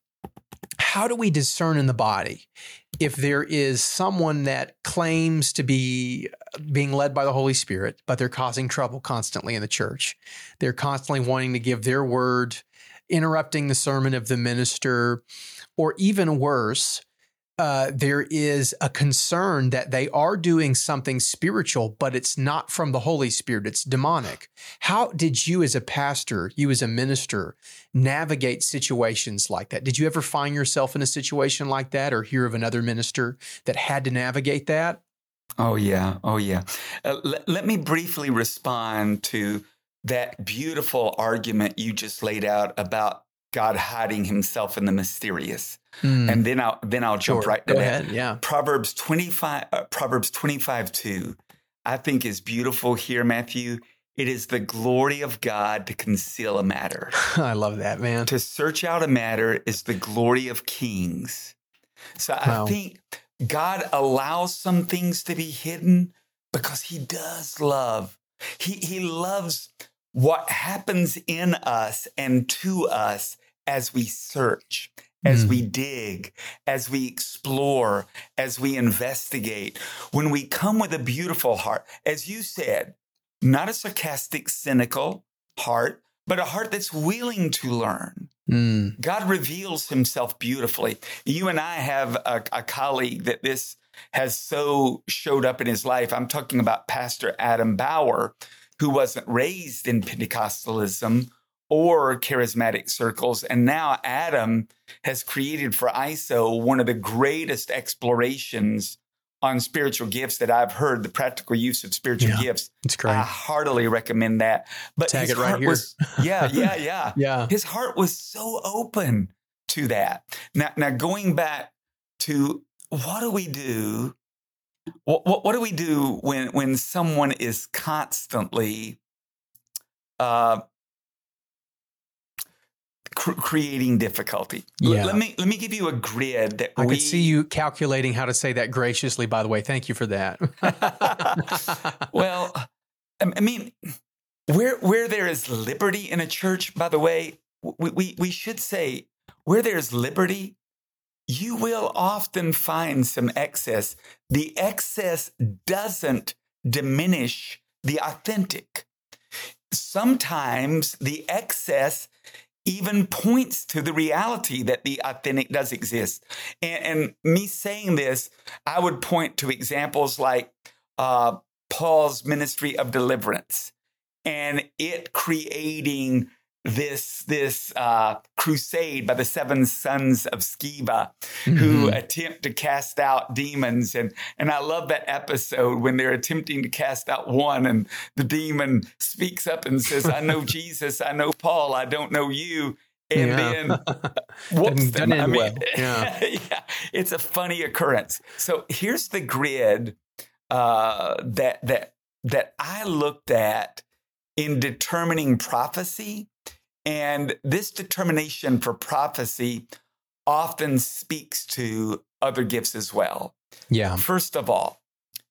How do we discern in the body if there is someone that claims to be being led by the Holy Spirit, but they're causing trouble constantly in the church? They're constantly wanting to give their word, interrupting the sermon of the minister, or even worse, Uh, there is a concern that they are doing something spiritual, but it's not from the Holy Spirit. It's demonic. How did you as a pastor, you as a minister, navigate situations like that? Did you ever find yourself in a situation like that, or hear of another minister that had to navigate that? Oh, yeah. Oh, yeah. Uh, let, let me briefly respond to that beautiful argument you just laid out about God hiding himself in the mysterious. Mm, And then I'll then I'll jump sure. right to Go that. ahead. Yeah. Proverbs twenty-five, uh, Proverbs twenty-five two, I think is beautiful here, Matthew. It is the glory of God to conceal a matter. I love that, man. To search out a matter is the glory of kings. So I Wow. think God allows some things to be hidden because he does love. He, he loves what happens in us and to us as we search, as Mm. we dig, as we explore, as we investigate. When we come with a beautiful heart, as you said, not a sarcastic, cynical heart, but a heart that's willing to learn. Mm. God reveals himself beautifully. You and I have a, a colleague that this has so showed up in his life. I'm talking about Pastor Adam Bauer, who wasn't raised in Pentecostalism or charismatic circles. And now Adam has created for I S O one of the greatest explorations on spiritual gifts that I've heard, the practical use of spiritual Yeah, gifts. it's great. I heartily recommend that. But Tag his it right heart here. was, yeah, yeah, yeah. Yeah. His heart was so open to that. Now, now going back to what do we do? What, what, what do we do when, when someone is constantly uh, cr- creating difficulty? Yeah. Let me let me give you a grid that I we could see you calculating how to say that graciously, by the way. Thank you for that. Well, I mean, where where there is liberty in a church, by the way, we, we, we should say where there's liberty, you will often find some excess. The excess doesn't diminish the authentic. Sometimes the excess even points to the reality that the authentic does exist. And, and me saying this, I would point to examples like uh, Paul's ministry of deliverance and it creating this, this uh, crusade by the seven sons of Sceva mm-hmm. who attempt to cast out demons. And, and I love that episode when they're attempting to cast out one and the demon speaks up and says, I know Jesus, I know Paul, I don't know you. And yeah. then whoops them. I mean, well. yeah. yeah, it's a funny occurrence. So here's the grid uh, that, that, that I looked at in determining prophecy. And this determination for prophecy often speaks to other gifts as well. Yeah. First of all,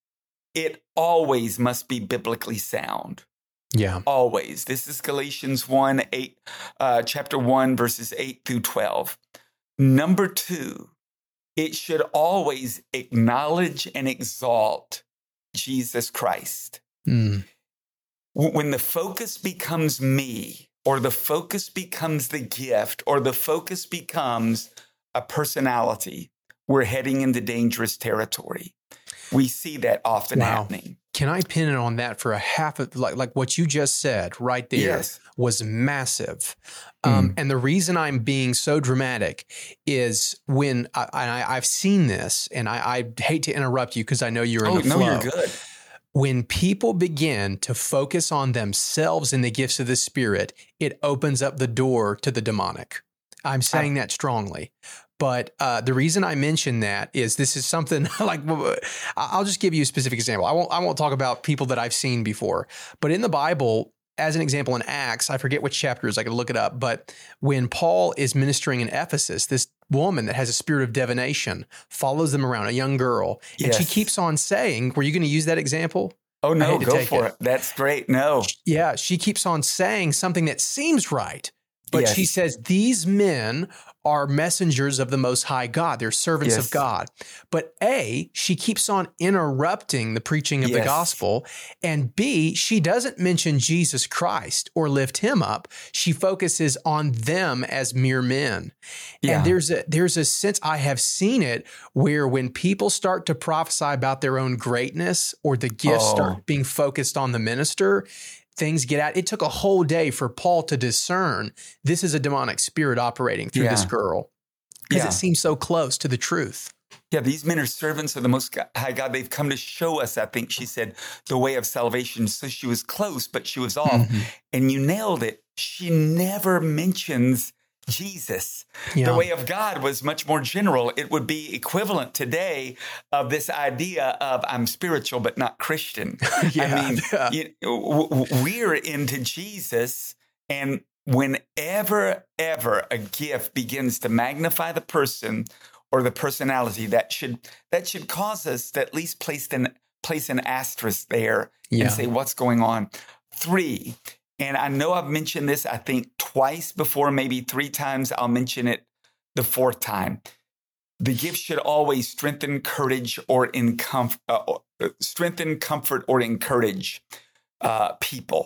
it always must be biblically sound. Yeah. Always. This is Galatians one, eight, uh, chapter one, verses eight through twelve. Number two, it should always acknowledge and exalt Jesus Christ. Mm. When the focus becomes me, or the focus becomes the gift, or the focus becomes a personality, we're heading into dangerous territory. We see that often wow. happening. Can I pin it on that for a half of, like, like what you just said right there yes. was massive. Um, mm. And the reason I'm being so dramatic is when I, I, I've seen this, and I, I hate to interrupt you because I know you're in oh, the flow. No, you're good. When people begin to focus on themselves and the gifts of the Spirit, it opens up the door to the demonic. I'm saying I, that strongly. But uh, the reason I mention that is this is something like, I'll just give you a specific example. I won't, I won't talk about people that I've seen before, but in the Bible, as an example in Acts, I forget which chapters, I could look it up, but when Paul is ministering in Ephesus, this woman that has a spirit of divination follows them around, a young girl, and yes. she keeps on saying, were you going to use that example? Oh, no, go for it. it. That's great. No. Yeah, she keeps on saying something that seems right. But yes. she says, these men are messengers of the Most High God. They're servants yes. of God. But A, she keeps on interrupting the preaching of yes. the gospel. And B, she doesn't mention Jesus Christ or lift him up. She focuses on them as mere men. Yeah. And there's a, there's a sense, I have seen it, where when people start to prophesy about their own greatness or the gifts oh. start being focused on the minister, things get out. It took a whole day for Paul to discern this is a demonic spirit operating through yeah. this girl because yeah. it seems so close to the truth. Yeah, these men are servants of the Most High God. They've come to show us, I think she said, the way of salvation. So she was close, but she was off. Mm-hmm. And you nailed it. She never mentions Jesus. Yeah. The way of God was much more general. It would be equivalent today of this idea of I'm spiritual but not Christian. yeah, I mean, yeah. you, w- we're into Jesus, and whenever ever a gift begins to magnify the person or the personality, that should that should cause us to at least place an place an asterisk there yeah. and say what's going on. Three. And I know I've mentioned this, I think, twice before, maybe three times. I'll mention it the fourth time. The gift should always strengthen courage or in comf- uh, strengthen, comfort, or encourage uh, people.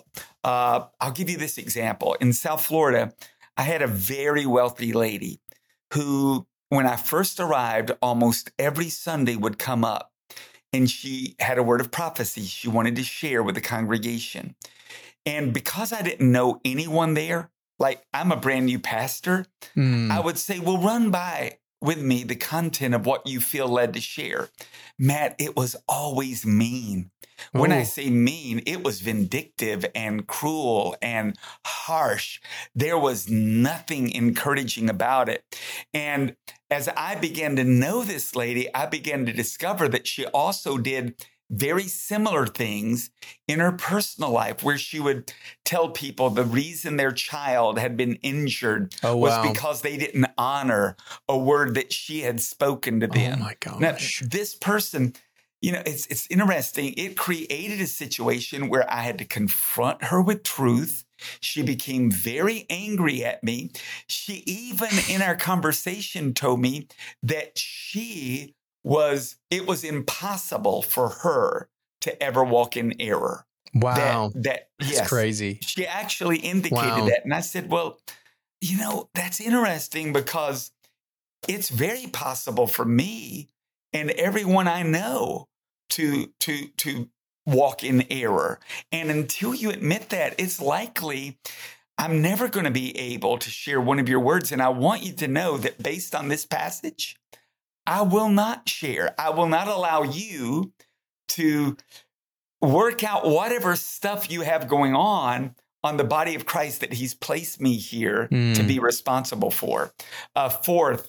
Uh, I'll give you this example. In South Florida, I had a very wealthy lady who, when I first arrived, almost every Sunday would come up, and she had a word of prophecy she wanted to share with the congregation. And because I didn't know anyone there, like I'm a brand new pastor, Mm. I would say, well, run by with me the content of what you feel led to share. Matt, it was always mean. When I Ooh. say mean, it was vindictive and cruel and harsh. There was nothing encouraging about it. And as I began to know this lady, I began to discover that she also did very similar things in her personal life, where she would tell people the reason their child had been injured Oh, was wow. because they didn't honor a word that she had spoken to them. Oh, my Now, gosh. this person, you know, it's it's interesting. It created a situation where I had to confront her with truth. She became very angry at me. She even in our conversation told me that she was, it was impossible for her to ever walk in error. Wow. That, that That's yes, crazy. she actually indicated Wow. that. And I said, well, you know, that's interesting because it's very possible for me and everyone I know to, to, to walk in error. And until you admit that, it's likely I'm never going to be able to share one of your words. And I want you to know that based on this passage, I will not share. I will not allow you to work out whatever stuff you have going on on the body of Christ that he's placed me here Mm. to be responsible for. Uh, fourth,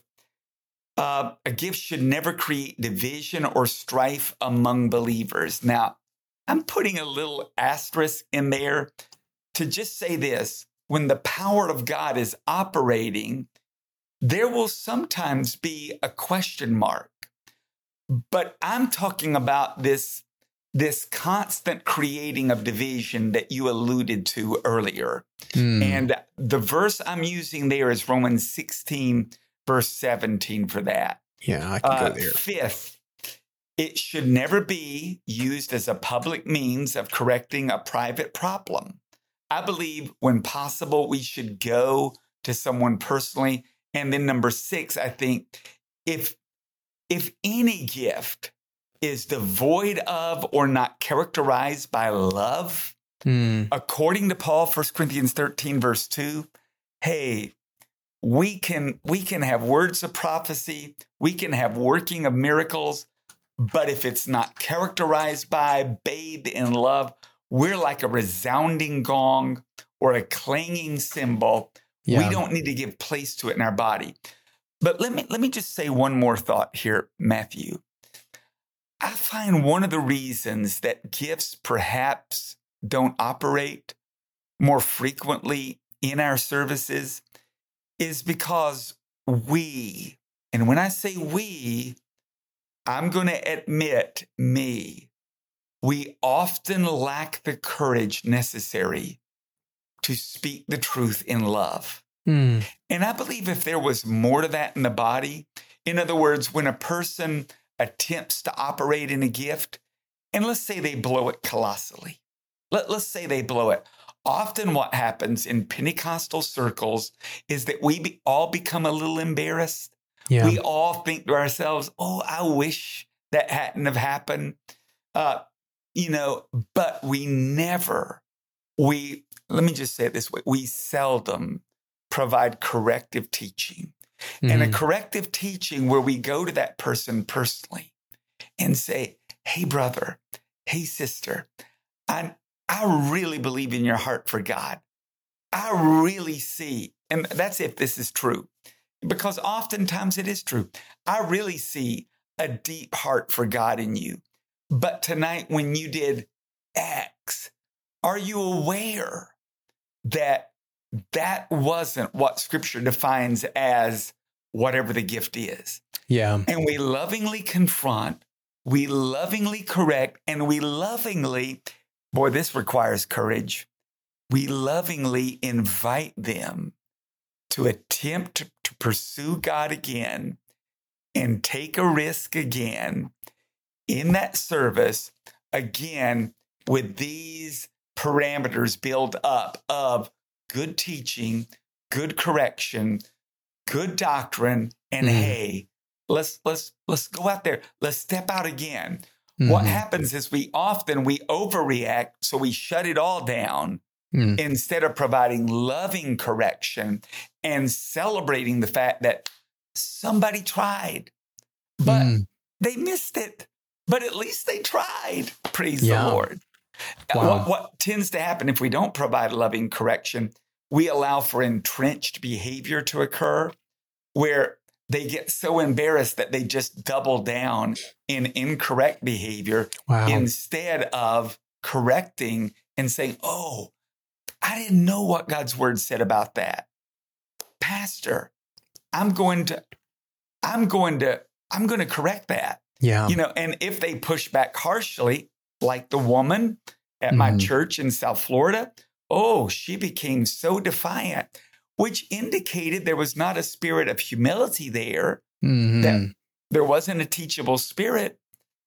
uh, a gift should never create division or strife among believers. Now, I'm putting a little asterisk in there to just say this. When the power of God is operating, there will sometimes be a question mark. But I'm talking about this, this constant creating of division that you alluded to earlier. Mm. And the verse I'm using there is Romans sixteen, verse seventeen for that. Yeah, I can Uh, go there. fifth, it should never be used as a public means of correcting a private problem. I believe when possible, we should go to someone personally. And then number six, I think if, if any gift is devoid of or not characterized by love, Mm. according to Paul, First Corinthians thirteen, verse two, hey, we can, we can have words of prophecy, we can have working of miracles, but if it's not characterized by, bathed in love, we're like a resounding gong or a clanging cymbal. Yeah. We don't need to give place to it in our body. But let me let me just say one more thought here, Matthew. I find one of the reasons that gifts perhaps don't operate more frequently in our services is because we, and when I say we, I'm going to admit me, we often lack the courage necessary to speak the truth in love. Mm. And I believe if there was more to that in the body, in other words, when a person attempts to operate in a gift, and let's say they blow it colossally, Let, let's say they blow it. Often what happens in Pentecostal circles is that we be, all become a little embarrassed. Yeah. We all think to ourselves, oh, I wish that hadn't have happened. Uh, you know, but we never, we, let me just say it this way, we seldom provide corrective teaching. Mm-hmm. And a corrective teaching where we go to that person personally and say, hey, brother, hey, sister, I, I really believe in your heart for God. I really see, and that's if this is true, because oftentimes it is true. I really see a deep heart for God in you. But tonight, when you did X, are you aware that that wasn't what Scripture defines as whatever the gift is? Yeah. And we lovingly confront, we lovingly correct, and we lovingly, boy, this requires courage. We lovingly invite them to attempt to, to pursue God again and take a risk again in that service, again, with these parameters build up of good teaching, good correction, good doctrine, and Mm-hmm. hey, let's let's let's go out there. Let's step out again. Mm-hmm. What happens is we often we overreact, so we shut it all down Mm. instead of providing loving correction and celebrating the fact that somebody tried, but Mm. they missed it. But at least they tried. Praise Yeah. the Lord. Wow. What, what tends to happen if we don't provide loving correction, we allow for entrenched behavior to occur where they get so embarrassed that they just double down in incorrect behavior Wow. instead of correcting and saying, oh, I didn't know what God's word said about that. Pastor, I'm going to, I'm going to, I'm going to correct that. Yeah. You know, and if they push back harshly, like the woman at my Mhm. church in South Florida, oh, she became so defiant, which indicated there was not a spirit of humility there, Mhm. that there wasn't a teachable spirit.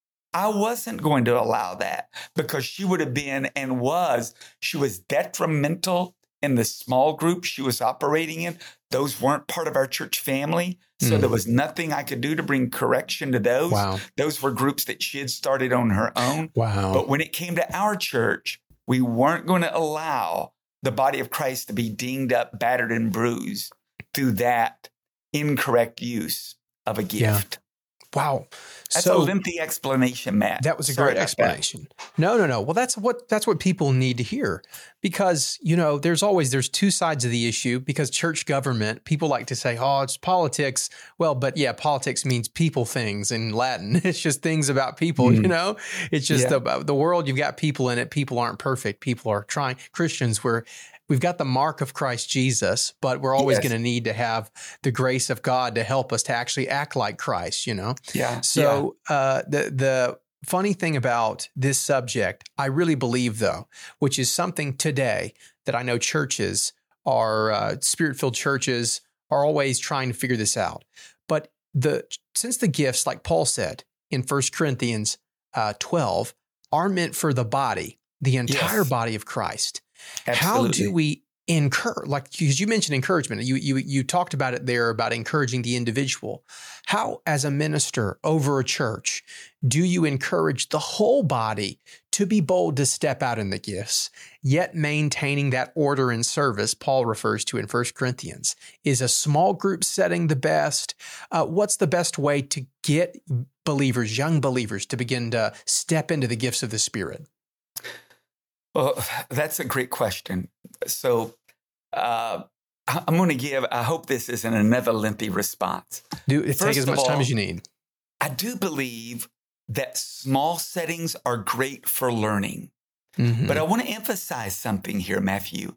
I wasn't going to allow that because she would have been and was, she was detrimental in the small group she was operating in. Those weren't part of our church family. So Mm. there was nothing I could do to bring correction to those. Wow. Those were groups that she had started on her own. Wow. But when it came to our church, we weren't going to allow the body of Christ to be dinged up, battered, and bruised through that incorrect use of a gift. Wow. That's So a lengthy explanation, Matt. that was a Sorry great about explanation. No, no, no. Well, that's what that's what people need to hear, because you know there's always there's two sides of the issue. Because church government, people like to say, "Oh, it's politics." Well, but yeah, politics means people things in Latin. It's just things about people. Mm. You know, it's just Yeah. the the world. You've got people in it. People aren't perfect. People are trying. Christians, we're we've got the mark of Christ Jesus, but we're always Yes. going to need to have the grace of God to help us to actually act like Christ. You know. Yeah. So uh, the the funny thing about this subject, I really believe though, which is something today that I know churches are uh, spirit-filled churches are always trying to figure this out. But the since the gifts, like Paul said in First Corinthians uh, twelve, are meant for the body, the entire Yes. body of Christ. Absolutely. How do we encourage, like, because you mentioned encouragement, you, you, you talked about it there about encouraging the individual. How, as a minister over a church, do you encourage the whole body to be bold to step out in the gifts, yet maintaining that order and service Paul refers to in First Corinthians? Is a small group setting the best? Uh, what's the best way to get believers, young believers, to begin to step into the gifts of the Spirit? Well, that's a great question. So uh, I'm going to give, I hope this isn't another lengthy response. Do take First as of much time all, as you need. I do believe that small settings are great for learning. Mhm. But I want to emphasize something here, Matthew.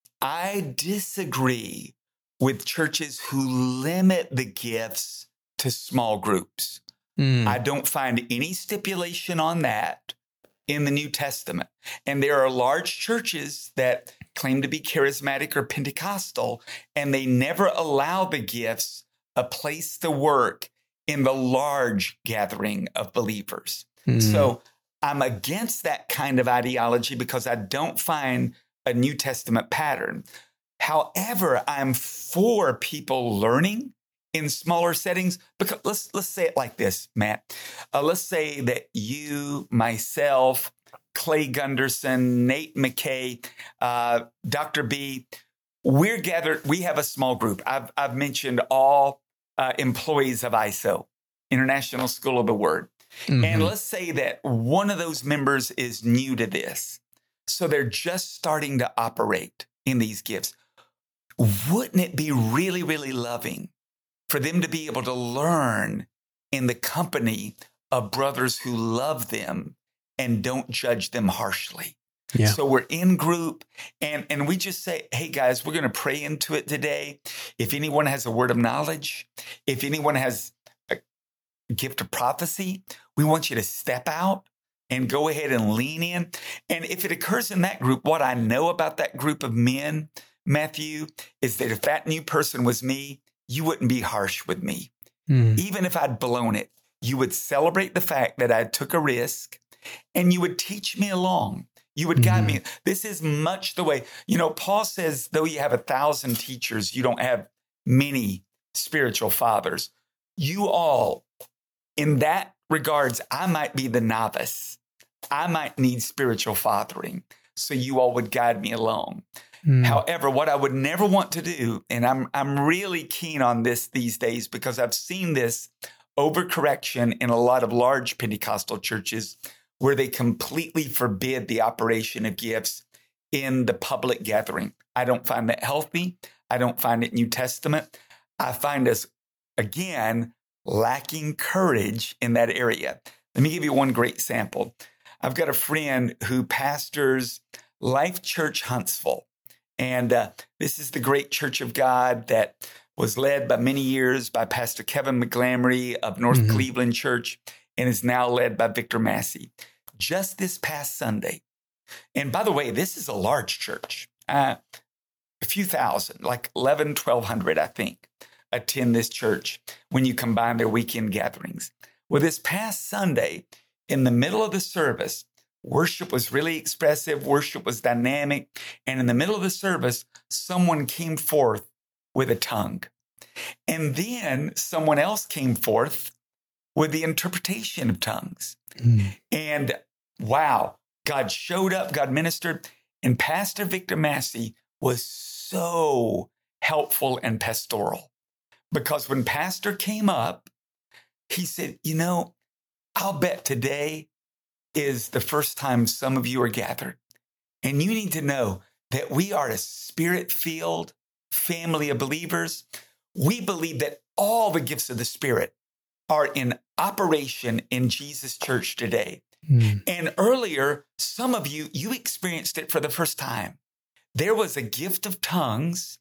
I disagree with churches who limit the gifts to small groups. Mm. I don't find any stipulation on that in the New Testament. And there are large churches that claim to be charismatic or Pentecostal, and they never allow the gifts a place to work in the large gathering of believers. Mm. So I'm against that kind of ideology because I don't find a New Testament pattern. However, I'm for people learning in smaller settings, because let's let's say it like this, Matt. Uh, let's say that you, myself, Clay Gunderson, Nate McKay, uh, Doctor B, we're gathered. We have a small group. I've I've mentioned all uh, employees of I S O, International School of the Word, Mhm. and let's say that one of those members is new to this, so they're just starting to operate in these gifts. Wouldn't it be really, really loving for them to be able to learn in the company of brothers who love them and don't judge them harshly? Yeah. So we're in group and, and we just say, hey guys, we're going to pray into it today. If anyone has a word of knowledge, if anyone has a gift of prophecy, we want you to step out and go ahead and lean in. And if it occurs in that group, what I know about that group of men, Matthew, is that if that new person was me, you wouldn't be harsh with me. Mm. Even if I'd blown it, you would celebrate the fact that I took a risk and you would teach me along. You would guide me. This is much the way, you know, Paul says, though you have a thousand teachers, you don't have many spiritual fathers. You all, in that regards, I might be the novice. I might need spiritual fathering. So you all would guide me along. Mm. However, what I would never want to do, and I'm I'm really keen on this these days because I've seen this overcorrection in a lot of large Pentecostal churches where they completely forbid the operation of gifts in the public gathering. I don't find that healthy. I don't find it New Testament. I find us, again, lacking courage in that area. Let me give you one great sample. I've got a friend who pastors Life Church Huntsville. And uh, this is the great Church of God that was led by many years by Pastor Kevin McGlamory of North mm-hmm. Cleveland Church and is now led by Victor Massey. Just this past Sunday. And by the way, this is a large church. Uh, a few thousand, like eleven, twelve hundred, I think, attend this church when you combine their weekend gatherings. Well, this past Sunday, in the middle of the service, worship was really expressive. Worship was dynamic. And in the middle of the service, someone came forth with a tongue. And then someone else came forth with the interpretation of tongues. Mm. And wow, God showed up, God ministered. And Pastor Victor Massey was so helpful and pastoral. Because when Pastor came up, he said, you know, I'll bet today is the first time some of you are gathered. And you need to know that we are a spirit-filled family of believers. We believe that all the gifts of the Spirit are in operation in Jesus Church today. Mm. And earlier, some of you, you experienced it for the first time. There was a gift of tongues,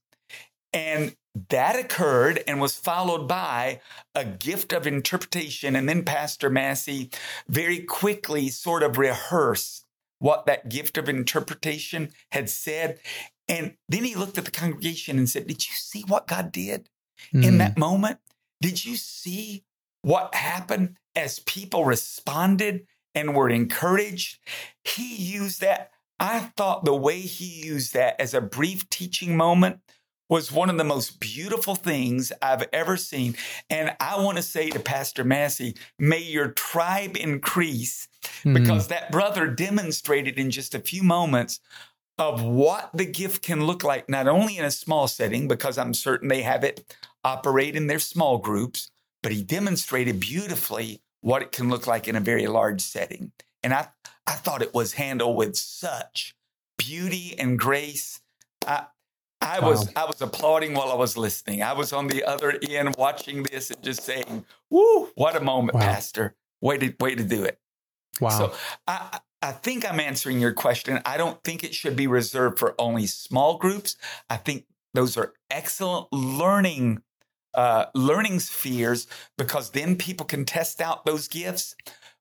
and that occurred and was followed by a gift of interpretation. And then Pastor Massey very quickly sort of rehearsed what that gift of interpretation had said. And then he looked at the congregation and said, did you see what God did mm. in that moment? Did you see what happened as people responded and were encouraged? He used that. I thought the way he used that as a brief teaching moment was one of the most beautiful things I've ever seen. And I want to say to Pastor Massey, may your tribe increase, mm. because that brother demonstrated in just a few moments of what the gift can look like, not only in a small setting, because I'm certain they have it operate in their small groups, but he demonstrated beautifully what it can look like in a very large setting. And I, I thought it was handled with such beauty and grace. I, I wow. was I was applauding while I was listening. I was on the other end watching this and just saying, woo, what a moment, wow. Pastor. Way to, way to do it. Wow. So I, I think I'm answering your question. I don't think it should be reserved for only small groups. I think those are excellent learning uh, learning spheres, because then people can test out those gifts.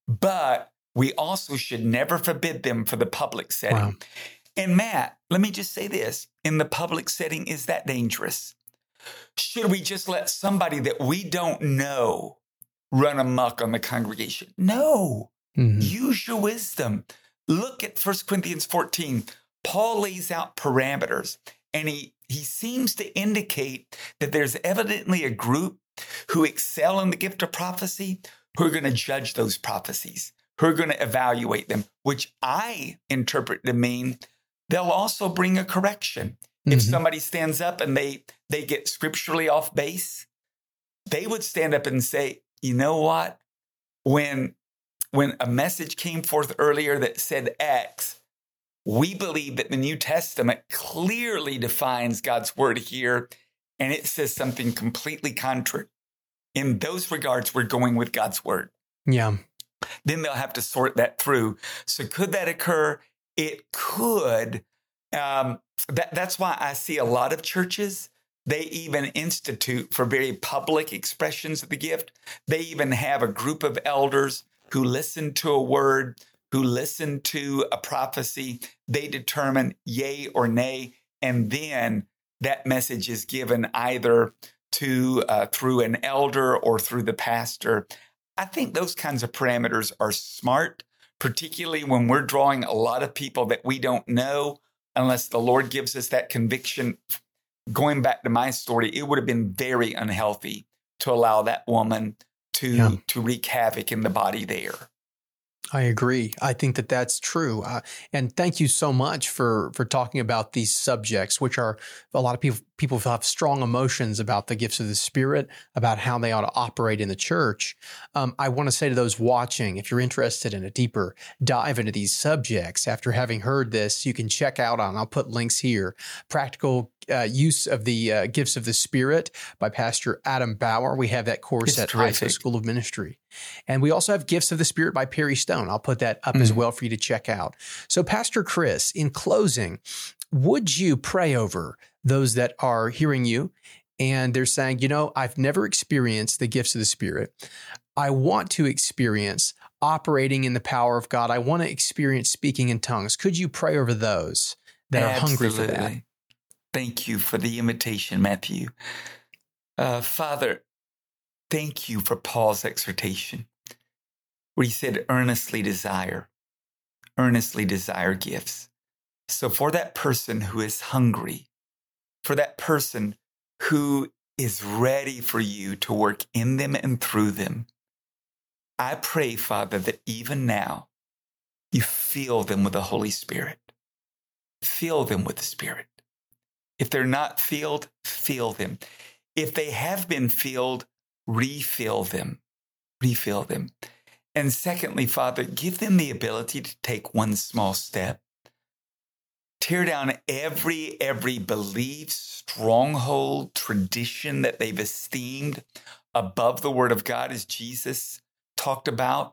But we also should never forbid them for the public setting. Wow. And Matt, let me just say this. In the public setting, is that dangerous? Should we just let somebody that we don't know run amok on the congregation? No. Mm-hmm. Use your wisdom. Look at First Corinthians fourteen. Paul lays out parameters, and he, he seems to indicate that there's evidently a group who excel in the gift of prophecy who are going to judge those prophecies, who are going to evaluate them, which I interpret to mean they'll also bring a correction. Mm-hmm. If somebody stands up and they they get scripturally off base, they would stand up and say, you know what? When, when a message came forth earlier that said X, we believe that the New Testament clearly defines God's word here, and it says something completely contrary. In those regards, we're going with God's word. Yeah. Then they'll have to sort that through. So could that occur? It could. Um, that, that's why I see a lot of churches, they even institute for very public expressions of the gift. They even have a group of elders who listen to a word, who listen to a prophecy. They determine yay or nay, and then that message is given either to uh, through an elder or through the pastor. I think those kinds of parameters are smart, particularly when we're drawing a lot of people that we don't know, unless the Lord gives us that conviction. Going back to my story, it would have been very unhealthy to allow that woman to, Yeah. to wreak havoc in the body there. I agree. I think that that's true. Uh, and thank you so much for for talking about these subjects, which are a lot of people people have strong emotions about the gifts of the Spirit, about how they ought to operate in the church. Um, I want to say to those watching, if you're interested in a deeper dive into these subjects, after having heard this, you can check out on, I'll put links here, Practical uh, Use of the uh, Gifts of the Spirit by Pastor Adam Bauer. We have that course It's at I S O terrific. School of Ministry. And we also have Gifts of the Spirit by Perry Stone. I'll put that up Mm. as well for you to check out. So, Pastor Chris, in closing, would you pray over those that are hearing you and they're saying, you know, I've never experienced the gifts of the Spirit. I want to experience operating in the power of God. I want to experience speaking in tongues. Could you pray over those that are hungry for that? Absolutely. Thank you for the invitation, Matthew. Uh, Father, thank you for Paul's exhortation, where he said, earnestly desire, earnestly desire gifts. So for that person who is hungry, for that person who is ready for you to work in them and through them, I pray, Father, that even now you fill them with the Holy Spirit. Fill them with the Spirit. If they're not filled, fill them. If they have been filled, refill them. Refill them. And secondly, Father, give them the ability to take one small step. Tear down every, every belief, stronghold, tradition that they've esteemed above the Word of God, as Jesus talked about.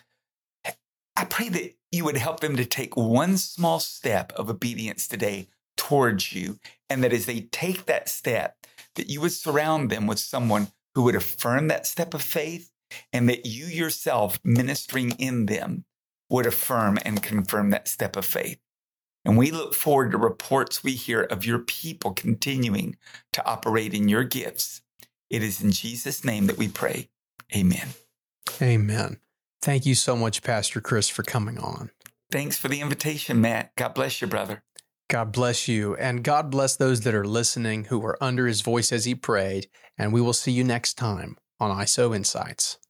I pray that you would help them to take one small step of obedience today towards you, and that as they take that step, that you would surround them with someone who would affirm that step of faith, and that you yourself, ministering in them, would affirm and confirm that step of faith. And we look forward to reports we hear of your people continuing to operate in your gifts. It is in Jesus' name that we pray. Amen. Amen. Thank you so much, Pastor Chris, for coming on. Thanks for the invitation, Matt. God bless you, brother. God bless you. And God bless those that are listening who are under his voice as he prayed. And we will see you next time on I S O Insights.